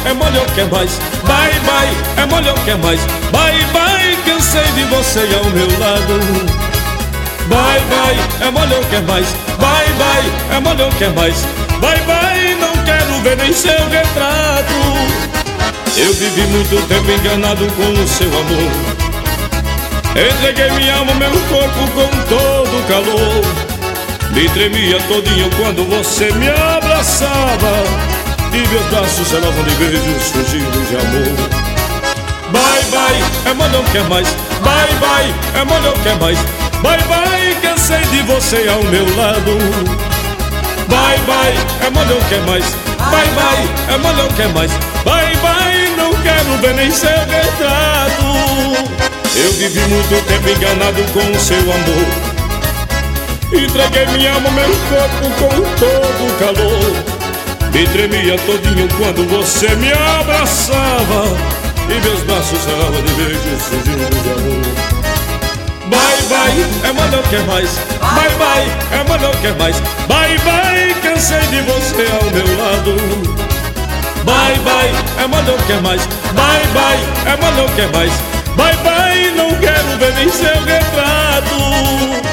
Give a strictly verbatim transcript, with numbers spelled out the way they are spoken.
é mole, eu quero mais. Bye, bye, é mole, eu quero mais. Bye, bye, cansei de você ao meu lado. Bye, bye, é mole, eu quero mais. Bye, bye, é mole, eu quero mais. Bye, bye, não quero ver nem seu retrato. Eu vivi muito tempo enganado com o seu amor. Entreguei minha alma, meu corpo com todo o calor. Me tremia todinho quando você me abraçava, e meus braços selavam de beijos surgidos de amor. Bye, bye, é mole, eu quero mais. Bye, bye, é mole, eu quero mais. Bye, bye, cansei de você ao meu lado. Bye, bye, é mole, eu quero mais. Bye, bye, é mole, eu quero mais. Bye, bye, não quero ver nem seu retrato. Eu vivi muito tempo enganado com o seu amor. Entreguei minha alma, meu corpo com todo o calor. Me tremia todinho quando você me abraçava, e meus braços selavam de beijos surgindo de amor. Bye, bye, é mole, eu quero mais. Bye, bye, é mole, eu quero mais. Bye, bye, cansei de você ao meu lado. Bye, bye, é mole, eu quero mais. Bye, bye, é mole, eu quero mais. Bye, bye, não quero ver nem seu retrato.